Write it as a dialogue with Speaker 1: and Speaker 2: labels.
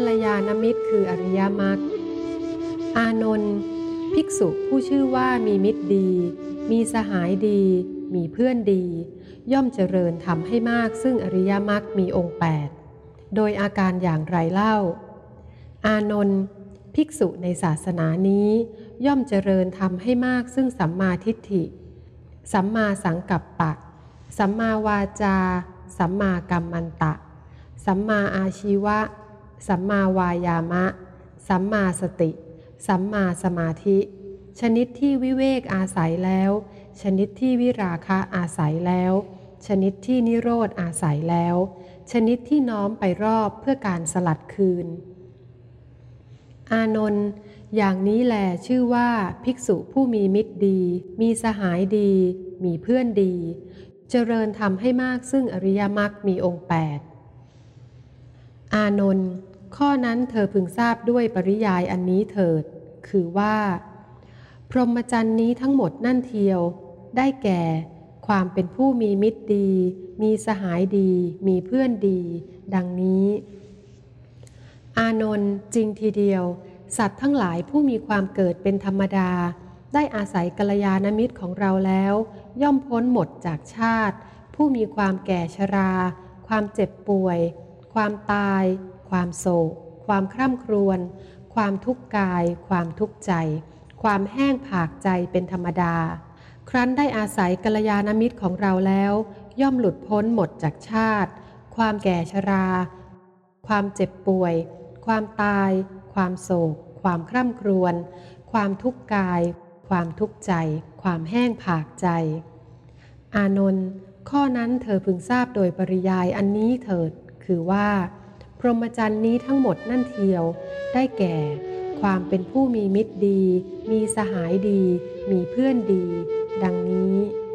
Speaker 1: ลยาณมิตรคืออริยมรรคอานนท์ภิกษุผู้ชื่อว่ามีมิตรดีมีสหายดีมีเพื่อนดีย่อมเจริญทำให้มากซึ่งอริยมรรคมีองค์8โดยอาการอย่างไรเล่าอานนท์ภิกษุในศาสนานี้ย่อมเจริญทำให้มากซึ่งสัมมาทิฏฐิสัมมาสังกัปปะสัมมาวาจาสัมมากัมมันตะสัมมาอาชีวะสัมมาวายามะสัมมาสติสัมมาสมาธิชนิดที่วิเวกอาศัยแล้วชนิดที่วิราคะอาศัยแล้วชนิดที่นิโรธอาศัยแล้วชนิดที่น้อมไปรอบเพื่อการสลัดคืนอานนท์อย่างนี้แลชื่อว่าภิกษุผู้มีมิตรดีมีสหายดีมีเพื่อนดีเจริญทำให้มากซึ่งอริยมรรคมีองค์8อานนท์ข้อนั้นเธอพึงทราบด้วยปริยายอันนี้เถิดคือว่าพรหมจรรย์นี้ทั้งหมดนั่นเทียวได้แก่ความเป็นผู้มีมิตรดีมีสหายดีมีเพื่อนดีดังนี้อานนท์จริงทีเดียวสัตว์ทั้งหลายผู้มีความเกิดเป็นธรรมดาได้อาศัยกัลยาณมิตรของเราแล้วย่อมพ้นหมดจากชาติผู้มีความแก่ชราความเจ็บป่วยความตายความโศกความคร่ำครวญความทุกข์กายความทุกข์ใจความแห้งผากใจเป็นธรรมดาครั้นได้อาศัยกัลยาณมิตรของเราแล้วย่อมหลุดพ้นหมดจากชาติความแก่ชราความเจ็บป่วยความตายความโศกความคร่ำครวญความทุกข์กายความทุกข์ใจความแห้งผากใจอานนท์ข้อนั้นเธอพึงทราบโดยปริยายอันนี้เถิดคือว่าพรหมจรรย์นี้ทั้งหมดนั่นเทียวได้แก่ความเป็นผู้มีมิตรดีมีสหายดีมีเพื่อนดีดังนี้